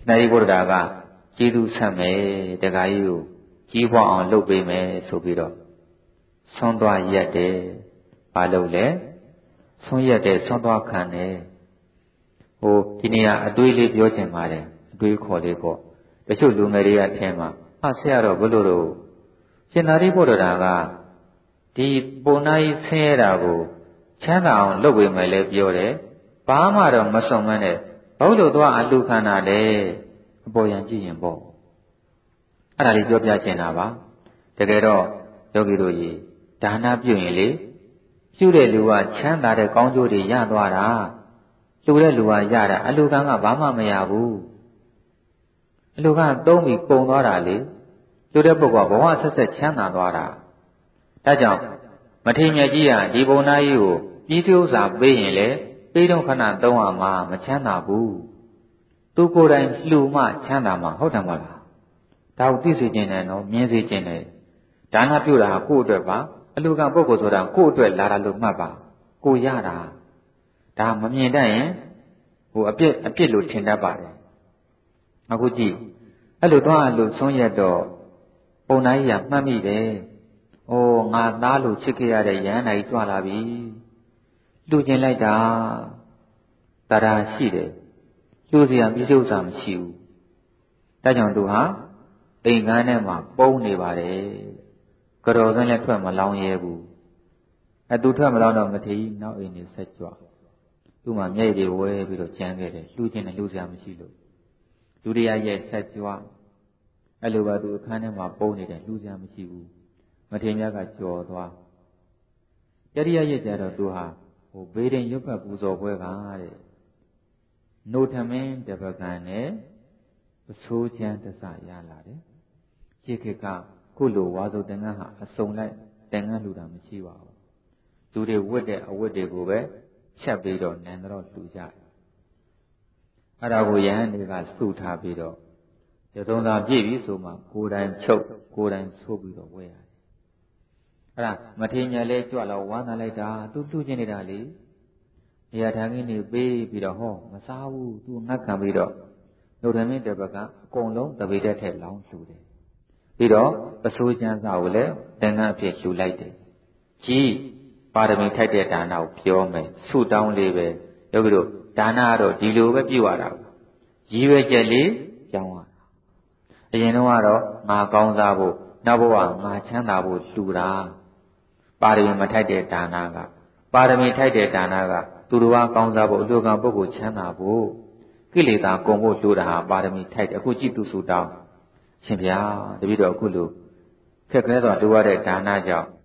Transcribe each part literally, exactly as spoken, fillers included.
ရှင်သာရိပုတ္တရာကကျေးဇူးဆက်မယ်တခါကြီးကိုကြီးပွားအောင်လုပ်ပေးမယ်ဆိုပြီးတော့ဆွမ်းသွားရက်တယ်ဘာလုပ်လဲဆွမ်းရက်တယ်ဆွမ်းသွားခံတယ်ဟိုဒီနေရာအတွေးလေးပြောချင်ပါတယ်အတွေးခေါ်လေးပေါ့တချို့လူငယ်တွေကထင်မှာအဆရာတော်ဘုလို့တော့ရှင်သာရိပုတ္တရာကဒီပုံနာကြီးဆင်းရဲတာကိုချမ်းသာအောင်လုပ်ပေးမယ်လဲပြောတယ်ဘာမှတော့မစွန့်မနဲ့ဘာလို့သွားအလူခံတာလဲအပေါ်ယံကြည့်ရင်ပေါ့အဲ့ဒါလေးပြောပြချင်တာပါတကယ်တော့ယောဂီတို့ကြီးဒါနပြုရင်လေပြုတဲ့လူကချမ်းသာတဲ့ကောင်းကျိုးတွေရသွားတာလှူတဲ့လူကရတာအလူခံကဘာမှမရဘူးအလူခံသုံးပြီးကုန်သွားတာလေလှူတဲ့ပုဂ္ဂိုလ်ကဘဝဆက်ဆက်ချမ်းသာသွားတာဒါကြောင့်မထေရမြတ်ကြီးကဒီဘုံနာကြီးကိုပြီးစီဥစ္စာပေးရင်လေပေးတော့ခဏသုံးရမှာမချမ်းသာဘူးသူကိုယ်တိုင်လှူမှချမ်းသာမှာဟုတ်တယ်မဟုတ်လားဒါကိုသိစေခြင်းနဲ့နော်မြင်စေခြင်းနဲ့ဒါနပြုတာကိုယ့်အတွက်ပါအလူကပုဂ္ဂိုလ်ဆိုတာကိုယ့်အတွက်လာတာလို့မှတ်ပါကိုရတာဒါမမြင်တတ်ရင်ဟိုအပြစ်အပြစ်လို့ထင်တတ်ပါတယ်အခုကြည့်အဲ့လိုသွားလို့ဆုံးရတော့ပုံနာကြီးကမှတ်မိတယ်ဩငါသားလို့ချစ်ခဲ့ရတဲ့ရဟန္တာကြီးကြွလာပြီလူကျင်လိုက်တာတရားရှိတယ်လူစရာပြည့်စုံစာမရှိဘူးဒါကြောင့်သူဟာအိမ်ကန်းထဲမှာပုံနေပါတယ်ကြော်စင်းလည်းထွက်မလောင်းရဲဘူးအဲသူထွက်မလောင်းတော့မထေကြီးနောက်အိမ်နေဆက်ကြွသူ့မှာမျက်ရည်တွေဝဲပြီးတော့ကြမ်းခဲ့တယ်လှူခြင်းနဲ့လှူစရာမရှိလို့ဒုတိယရဲ့ဆက်ကြွအဲ့လိုပါသူအခန်းထဲမှာပုံနေတယ်လှူစရာမရှိဘူးမထေမြတ်ကကြော်သွားတတိယရဲ့ကြတော့သူဟာဟိုဘေးရင်ရွတ်ဖတ်ပူဇော်ပွဲကတဲ့နိုထမင်းတပကံနဲ့အဆိုးချမ်းတစရလာတယ်ရှေ့ခေတ်ကခုလိုဝါဆိုတင်ငန်းဟာအစုံလိုက်တင်ငန်းလှူတာမရှိပါဘူးလူတွေဝတ်တဲ့အဝတ်တွေကိုပဲဖြတ်ပြီးတော့နန်းတော်လှူကြတယ်အဲ့ဒါကိုယဟန်တွေကစုထားပြီးတော့ရသုံးသာပြည့်ပြီဆိုမှကိုယ်တိုင်ချုပ်ကိုယ်တိုင်ဆိုးပြီးတော့ဝဲရတယ်အဲ့ဒါမထေရလဲကြွလာဝမ်းသာလိုက်တာသူလှူခြင်းနေတာလေနေရာထိုင်ခင်းနေပေးပြီးတော့ဟောမစားဘူးသူငတ်ခံပြီးတော့နှုတ်ထမင်းတပကအကုန်လုံးတပိတက်ထက်လောင်းလှူတယ်ပြီးတော့ပစိုးချမ်းစာကိုလည်းသင်္ကန်းအဖြစ်လှူလိုက်တယ်ကြီးပါရမီထိုက်တဲ့ဒါနကိုပြောမယ်ဆုတောင်းလေးပဲယောဂီတို့ဒါနကတော့ဒီလိုပဲပြုရတာရည်ရွယ်ချက်လေးကြောင်းရတာအရင်တော့ကတော့ငါကောင်းစားဖို့နောက်ဘဝငါချမ်းသာဖို့လှူတာပါရမီမထိုက်တဲ့ဒါနကပါရမီထိုက်တဲ့ဒါနကသူတော်ဘာကောင်းစားဖို့အလိုကပုဂ္ဂိုလ်ချမ်းသာဖို့ကိလေသာကုန်ဖို့လှူတာဟာပါရမီထိုက်တယ်အခုကြည့်သူဆုတောင်းရှင်ဗျာတပည့်တော်အခုလိုခက်ခဲစွာလှူရတဲ့ဒါနကြောင့်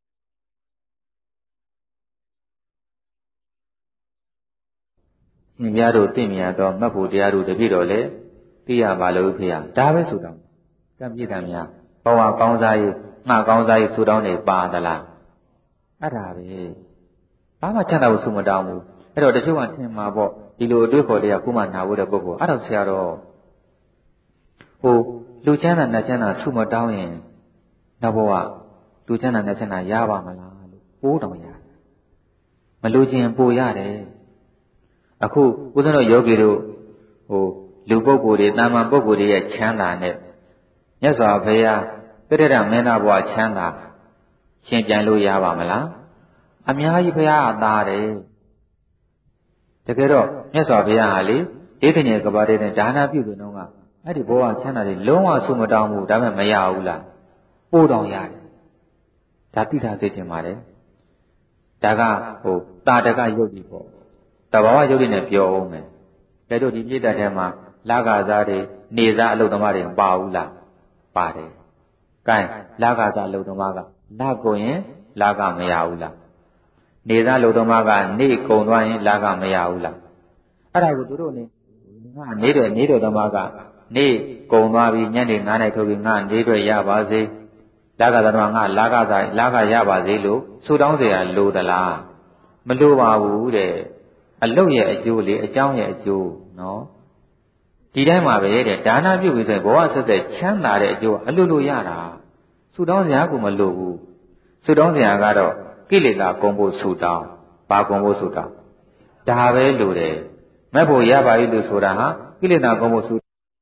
ရှင်ဗျာတို့သိမြတ်တော့မှတ်ဖို့တရားတို့တပည့်တော်လည်းသိရပါလို့ဖေဟာဒါပဲဆုတောင်းကံပြည့်တယ်များဘဝကောင်းစားရေးငှကောင်းစားရေးဆုတောင်းနေပါသလားအဲ့ဒါပဲဘာမှချမ်းသာဖို့ဆုမတောင်းဘူးအဲ့တော့တချို့ကထင်မှာပေါ့ဒီလိုအတွေ့ခေါ်တရားခုမှနာဖို့တဲ့ပုဂ္ဂိုလ်အဲ့တော့ဆရာတော်ဟိုလူချမ်းသာနဲ့ချမ်းသာဆုမတောင်းရင်နောက်ဘဝလူချမ်းသာနဲ့ချမ်းသာရပါမလားလို့ပိုးတောင်ရတယ်မလူချင်းပို့ရတယ်အခုဦးဇင်းတို့ယောဂီတို့ဟိုလူပုဂ္ဂိုလ်တွေတာမန်ပုဂ္ဂိုလ်တွေရဲ့ချမ်းသာနဲ့မြတ်စွာဘုရားပြည့်တဲ့မင်းသားဘဝချမ်းသာရှင်ပြန်လို့ရပါမလားအများကြီးဘုရားအသားတယ်တကယ်တော့မြတ်စွာဘုရားဟာလေဧကညေကဘာတဲ့ဒါနပြုတဲ့နှုန်းကအဲ့ဒီဘဝချမ်းသာတွေလုံးဝဆုမတောင်းဘူးဒါပေမဲ့မရဘူးလားပို့တောင်ရတယ်ဒါသိထားစေချင်ပါတယ်ဒါကဟိုတာတကယုတ်ဒီပေါ့တဘာဝယုတ်ဒီနဲ့ပြောအောင်မယ်ကဲတို့ဒီပြည့်တတ်ထဲမှာလကစားတွေနေစားအလုသမားတွေမပါဘူးလားပါတယ်ကဲလကစားအလုသမားကလကုန်ရင်လကမရဘူးလားနေသားအလုသမားကနေကုန်သွားရင်လကမရဘူးလားအဲ့ဒါကိုတို့တို့နေငါနေတဲ့နေတဲ့သမားကနေကုံသွားပြီညနေငါးနာရီထုတ်ပြီးငါနေတော့ရပါစေလကသမားငါလကသာလကရပါစေလို့ဆုတောင်းเสียလိုသလားမလိုပါဘူးတဲ့အလုတ်ရဲ့အကျိုးလေအကြောင်းရဲ့အကျိုးနော်ဒီတိုင်းမှာပဲတဲ့ဒါနပြုပြီးဆိုရင်ဘဝဆက်သက်ချမ်းသာတဲ့အကျိုးအလိုလိုရတာဆုတောင်းเสียကမလိုဘူးဆုတောင်းเสียကတော့ကိလေသာကုန်ဖို့ဆုတောင်းဘာကုန်ဖို့ဆုတောင်းဒါပဲလိုတယ်မဲ့ဖို့ရပါပြီလို့ဆိုတာဟာကိလေသာကုန်ဖို့ဆု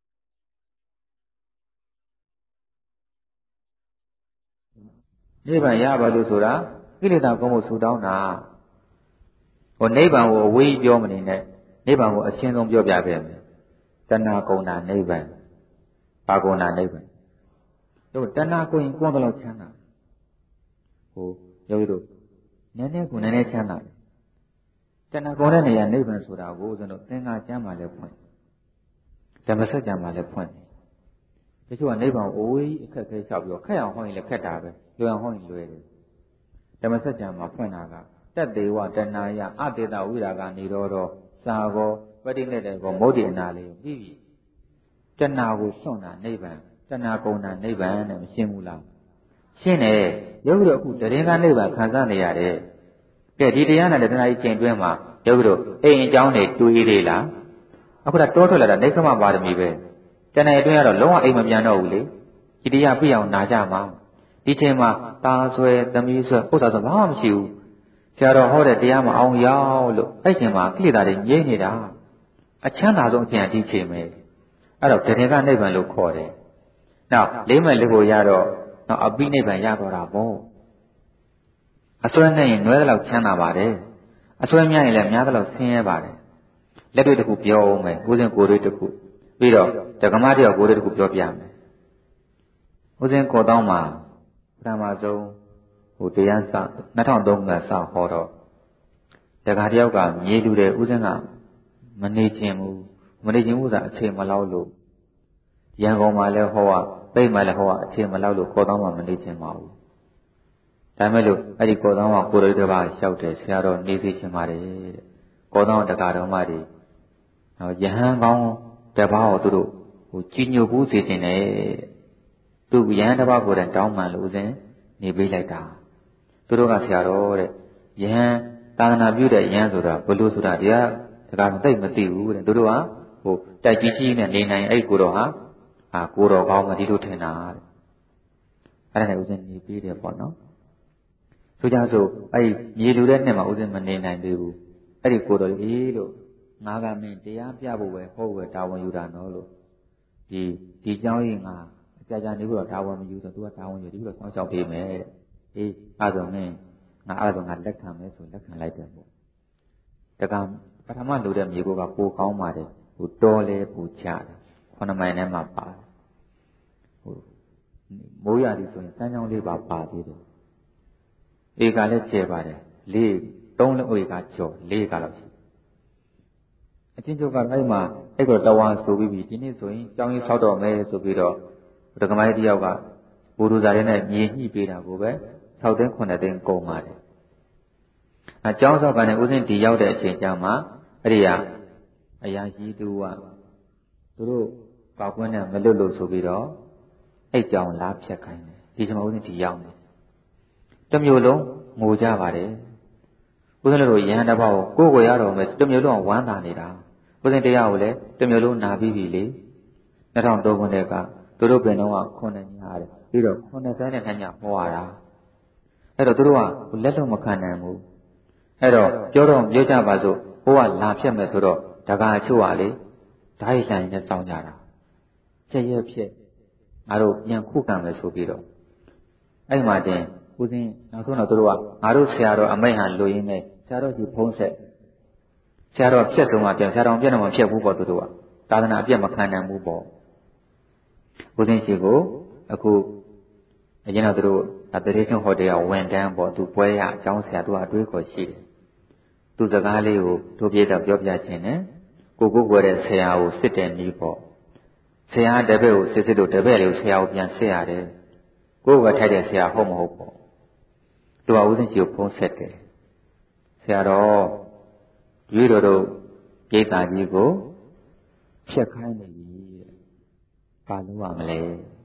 နိဗ္ဗာန်ရပါလို့ဆိုတာကိလေသာကုန်မှုဆူတောင်းတာဟိုနိဗ္ဗာန်ကိုအဝေးပြောမနေနဲ့နိဗ္ဗာန်ကိုအရှင်းဆုံးပြောပြခဲ့မယ်တဏှာကုန်တာနိဗ္ဗာန်ဘာကုန်တာနိဗ္ဗာန်တို့တဏှာကိုရင်ကိုယ်တော့ချမ်းသာဟိုယောဂီတို့နည်းနည်းကိုနည်းနည်းချမ်းသာတဏှာကုန်တဲ့နေရာနိဗ္ဗာန်ဆိုတာကိုဆိုတော့သင်္ဃာကျမ်းမှာလည်းဖွင့်ဓမ္မစကြာမှာလည်းဖွင့်တချို့ကနိဗ္ဗာန်ကိုအိုးကြီးအခက်ခဲလျှောက်ပြီးတော့ခက်အောင်ဟောရင်လည်းခက်တာပဲလွယ်အောင်ဟောရင်လွယ်တယ်ဓမ္မစကြာမှာဖွင့်တာကတတ္တေဝတဏှာယအတေတဝိရာကနေတော့တော့စာကောပဋိနိဒေကောမௌဒိအနာလေးပြီးပြီတဏှာကိုစွန့်တာနိဗ္ဗာန်တဏှာကုန်တာနိဗ္ဗာန်နဲ့မရှင်းဘူးလားရှင်းတယ်ယောဂီတို့အခုတရင်ကနိဗ္ဗာန်ခံစားနေရတယ်ကဲဒီတရားနဲ့တဏှာကြီးကျင့်တွင်းမှာယောဂီတို့အိမ်အကြောင်းတွေတွေးသေးလားအခုတော့တောထွက်လာတာနေကမပါရမီပဲတဏှာအတွင်းကတော့လုံးဝအိမ်မပြန်တော့ဘူးလေဒီတရားပြည့်အောင်နာကြမှာဒီချိန်မှာตาဆွဲသမီးဆွဲပု္ပ္ပာဆိုဘာမှမရှိဘူးဆရာတော်ဟောတဲ့တရားမအောင်ရောက်လို့အဲ့ချိန်မှာကိလေသာတွေငြိမ့်နေတာအချမ်းသာဆုံးအချိန်ဒီချိန်ပဲအဲ့တော့တရင်ကနိဗ္ဗာန်လို့ခေါ်တယ်နောက်လေးမဲ့လေးကိုရတော့နောက်အပိနိဗ္ဗာန်ရတော့တာပေါ့အစွဲနဲ့ရင်နွဲတဲ့လောက်ချမ်းသာပါတယ်အစွဲများရင်လည်းများတဲ့လောက်ဆင်းရဲပါတယ်လက်တွေ့တစ်ခုပြောအောင်မယ်ကိုယ်စဉ်ကိုယ်တွေတစ်ခုပြီးတော့ဓကမတယောက်ကိုယ်တွေတစ်ခုပြောပြမယ်ဦးဇင်းကိုတောင်းမှာပထမဆုံးဟိုတရားစ၂၀၀၃ခုကစဟောတော့တခါတယောက်ကမြေလူတယ်ဦးဇင်းကမနေခြင်းဘူးမနေခြင်းဘူးဆိုတာအချိန်မလောက်လို့ရန်ကုန်မှာလည်းဟောကပိတ်မှာလည်းဟောကအချိန်မလောက်လို့ကိုတောင်းမှာမနေခြင်းပါဘူးဒါမဲ့လို့အဲ့ဒီကိုတောင်းကကိုရိတ္တဘာလျှောက်တယ်ဆရာတော်နေစေခြင်းပါတယ်တဲ့ကိုတောင်းတကာတော်မတွေဟောယဟန်ကောင်းတပါးကိုသူတို့ဟိုကြီးညိုဘူးစေခြင်းနဲ့သူယဟန်တပါးကိုလည်းတောင်းမှန်လို့ဦးဇင်းနေပေးလိုက်တာသူတို့ကဆရာတော်တဲ့ယဟန်သာသနာပြုတဲ့ယဟန်ဆိုတာဘလို့ဆိုတာတရားတကာတော့သိမသိဘူးတဲ့သူတို့ကဟိုတိုက်ကြီးကြီးနဲ့နေနိုင်အဲ့ကိုတော်ဟာအာကိုတော်ကောင်းမဒီလိုထင်တာတဲ့အဲ့ဒါနဲ့ဦးဇင်းနေပေးတယ်ပေါ့နော်ဆိုကြဆိုအဲ့မြေလူတဲ့နှစ်မှာဦးဇင်းမနေနိုင်သေးဘူးအဲ့ဒီကိုတော်ကြီးလို့ငါကမင်းတရားပြဖို့ပဲဟောပဲတာဝန်ယူတာနော်လို့ဒီဒီเจ้าကြီးငါအကြာကြာနေပြီးတော့တာဝန်မယူဆိုသူကတာဝန်ယူပြီးတော့စောင့်ရှောက်ပေးမယ်တဲ့အေးအဲ့ဒါဆိုမင်းငါအဲ့ဒါဆိုငါလက်ခံမယ်ဆိုလက်ခံလိုက်တယ်ပေါ့တကပထမလူတဲ့မြေကိုကပိုကောင်းပါတယ်ဟိုတော်လဲပူချတယ်ခုနှစ်မိုင်ထဲမှာပါတယ်ဟိုမိုးရသည်ဆိုရင်စမ်းချောင်းလေးပါပါသေးတယ်ဧကလည်းကျဲပါတယ်လေးသုံးလုံးဧကကျော်လေးကလောက်ရှိအချင်းချုပ်ကအဲ့မှာအဲ့ကိုတဝါဆိုပြီးပြီဒီနေ့ဆိုရင်ကျောင်းကြီးဆောက်တော့မယ်ဆိုပြီးတော့ဒကမိုင်းတယောက်ကဘူရူဇာရဲနဲ့မြေညှိပေးတာကိုပဲ၆သိန်း9သိန်းကုန်ပါတယ်အကျောင်းဆောက်ကနေဦးစင်းဒီရောက်တဲ့အချိန်ကျမှအဲ့ဒီကအရာရှိသူကသူတို့ကောက်ကွင်းနဲ့မလွတ်လို့ဆိုပြီးတော့အဲ့ကျောင်းလာဖြတ်ခိုင်းတယ်ဒီချိန်မှာဦးစင်းဒီရောက်နေတစ်မျိုးလုံးငိုကြပါတယ်ဦးဇင်းတို့ရဟန်းတစ်ပါးကိုကိုယ်ကိုရတော်မယ်တစ်မျိုးလုံးဝမ်းသာနေတာဦးဇင်းတရားကိုလည်းတစ်မျိုးလုံးနာပြီးပြီလေ၂၀၀၃ခုနှစ်ကသူတို့ပင်တော့ခုနှစ်ညရတယ်ပြီးတော့ခုနှစ်ဆယ်နဲ့နှစ်ညဟောရတာအဲ့တော့သူတို့ကလက်လုံးမခံနိုင်ဘူးအဲ့တော့ပြောတော့ပြောကြပါစို့ဟိုကလာဖြတ်မယ်ဆိုတော့တကားအချို့ကလေဓာတ်ရိုက်နဲ့စောင်းကြတာချက်ရက်ဖြစ်ငါတို့ပြန်ခုခံမယ်ဆိုပြီးတော့အဲ့မှာတင်ဦးစင်းနောက်ဆုံးတော့သူတို့ကငါတို့ဆရာတော်အမိတ်ဟန်လိုရင်းနဲ့ဆရာတော်ကြီးဖုံးဆက်ဆရာတော်ဖြတ်ဆုံးမှပြန်ဆရာတော်ပြတ်တော့မဖြတ်ဘူးပေါ့သူတို့ကသာသနာအပြတ်မခံနိုင်ဘူးပေါ့ဦးစင်းရှိကိုအခုအရင်တော့သူတို့အတရေရှင်ဟိုတယ်ကဝန်တန်းပေါ့သူပွဲရအကြောင်းဆရာတို့ကအတွေးခေါ်ရှိတယ်သူစကားလေးကိုတို့ပြေတော့ပြောပြခြင်းနဲ့ကိုကိုကိုတဲ့ဆရာကိုစစ်တယ်နီးပေါ့ဆရာတပည့်ကိုစစ်စစ်လို့တပည့်လေးကိုဆရာကိုပြန်စစ်ရတယ်ကိုယ်ကထိုက်တဲ့ဆရာဟုတ်မဟုတ်ပေါ့သူကဦးစင်းကြီးကိုဖုံးဆက်တယ်ဆရာတော်ရွေးတော်တို့ပြည်သားကြီးကိုဖြတ်ခိုင်းနေပြီတဲ့ဘာလို့ရမလဲ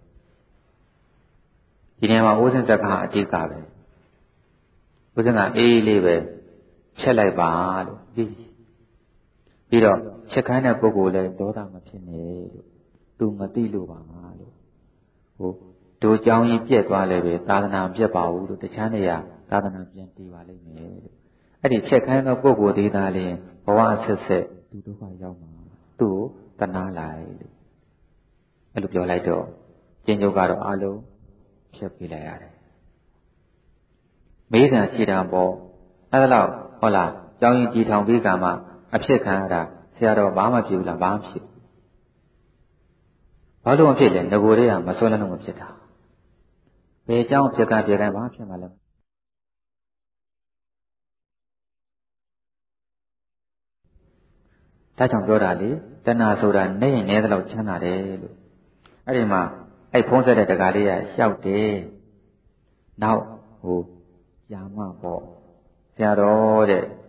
ဒီနေရာမှာဦးစင်းစကားအတိတ်ကပဲဦးစင်းကအေးလေးပဲဖြတ်လိုက်ပါလို့ပြီးပြီးတော့ဖြတ်ခိုင်းတဲ့ပုဂ္ဂိုလ်လည်းဒေါသမဖြစ်နဲ့လို့သူမသိလို့ပါလို့ဟိုတို့เจ้าကြီးပြက်သွားလည်းပဲသာသနာပြက်ပါဘူးလို့တခြားနေရာသာသနာပြန်တည်ပါလိမ့်မယ်လို့အဲ့ဒီဖြတ်ခိုင်းသောပုဂ္ဂိုလ်သေးသားလျင်ဘဝဆက်ဆက်သူဒုက္ခရောက်မှာသူ့ကိုတနာလိုက်လို့အဲ့လိုပြောလိုက်တော့ကျင့်ကြုတ်ကတော့အလုံးဖြတ်ပြလိုက်ရတယ်မေးတယ်ရှိတာပေါ့အဲ့ဒါတော့ဟုတ်လားကြောင်းရင်ကြည်ထောင်ပြီးကမှအဖြစ်ခံရတာဆရာတော်ဘာမှဖြစ်ဘူးလားဘာမှဖြစ်ဘာလို့မဖြစ်လဲငကိုတွေကမဆွဲလန်းလို့မဖြစ်တာဘယ်ကြောင်းဖြစ်ကပြေတိုင်းဘာဖြစ်မှလဲဒါကြောင့်ပြောတာလေတဏှာဆိုတာနေရင်နေသလောက်ချမ်းသာတယ်လို့အဲ့ဒီမှာအဲ့ဖုံးဆက်တဲ့တကားလေးကလျှောက်တယ်နောက်ဟိုယာမပေါ့ဆရာတော်တဲ့